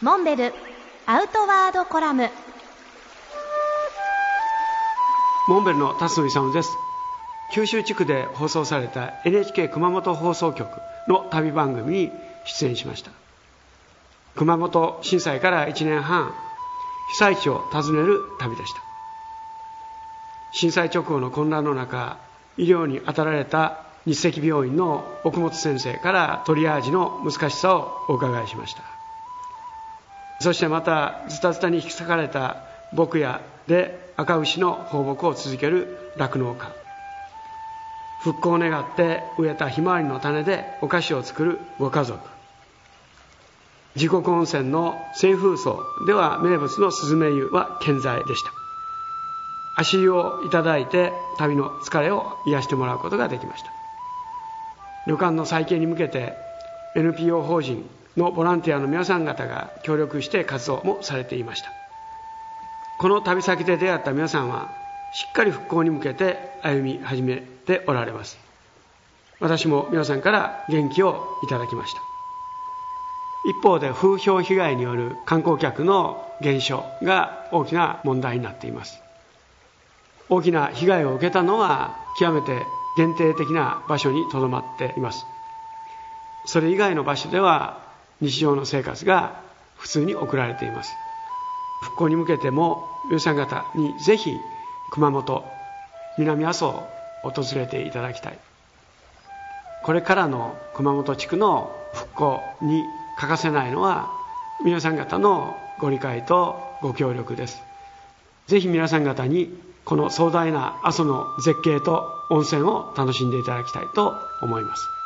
モンベルアウトワードコラム。 モンベルの辰野勇です。九州地区で放送された NHK 熊本放送局の旅番組に出演しました。熊本震災から1年半、被災地を訪ねる旅でした。震災直後の混乱の中、医療に当たられた日赤病院の奥本先生からトリアージの難しさをお伺いしました。そしてまたズタズタに引き裂かれた牧野で赤牛の放牧を続ける酪農家、復興を願って植えたひまわりの種でお菓子を作るご家族、自国温泉の清風荘では名物のスズメ湯は健在でした。足湯をいただいて旅の疲れを癒してもらうことができました。旅館の再建に向けて NPO 法人のボランティアの皆さん方が協力して活動もされていました。この旅先で出会った皆さんはしっかり復興に向けて歩み始めておられます。私も皆さんから元気をいただきました。一方で風評被害による観光客の減少が大きな問題になっています。大きな被害を受けたのは極めて限定的な場所にとどまっています。それ以外の場所では日常の生活が普通に送られています。復興に向けても皆さん方にぜひ熊本、南阿蘇を訪れていただきたい。これからの熊本地区の復興に欠かせないのは皆さん方のご理解とご協力です。ぜひ皆さん方にこの壮大な阿蘇の絶景と温泉を楽しんでいただきたいと思います。